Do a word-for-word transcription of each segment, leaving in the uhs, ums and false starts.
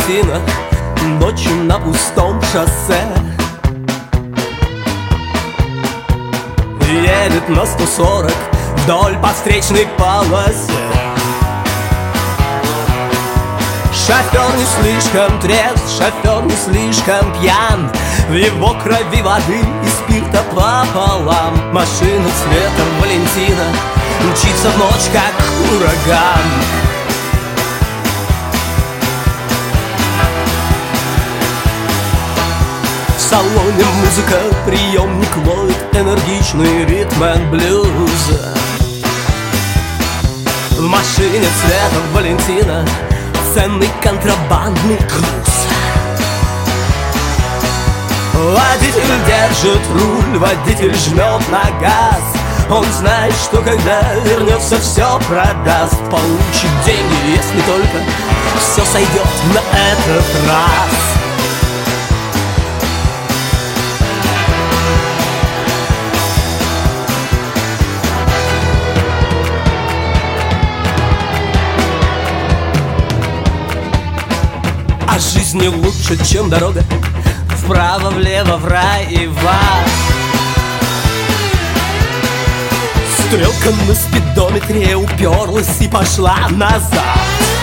Валентина ночью на пустом шоссе. Едет на сто сорок вдоль по встречной полосе. Шофер не слишком трезв, шофер не слишком пьян. В его крови воды и спирта пополам. Машина цвета Валентина мчится в ночь, как ураган. В салоне музыка, приемник ловит энергичный ритм and блюз. В машине цвета Валентина ценный контрабандный груз. Водитель держит руль, водитель жмет на газ. Он знает, что когда вернется, все продаст. Получит деньги, если только все сойдет на этот раз. А жизнь не лучше, чем дорога вправо-влево, в рай и в ад. Стрелка на спидометре уперлась и пошла назад.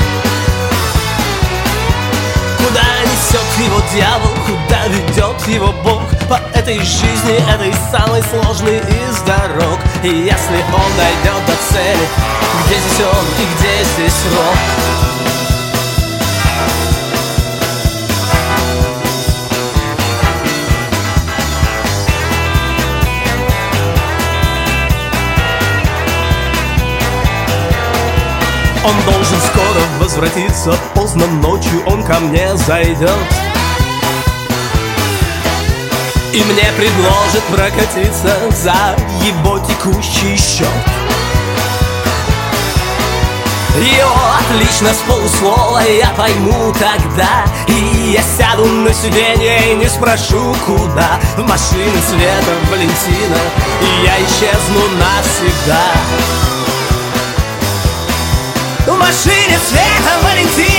Куда несет его дьявол, куда ведет его Бог? По этой жизни, этой самой сложной из дорог. И если он дойдет до цели, где здесь он и где здесь рок? Он должен скоро возвратиться, поздно ночью он ко мне зайдет и мне предложит прокатиться за его текущий счет. Его отлично с полуслова я пойму тогда, и я сяду на сиденье и не спрошу куда. В машине цвета Валентина и я исчезну навсегда. В машине цвета Валентина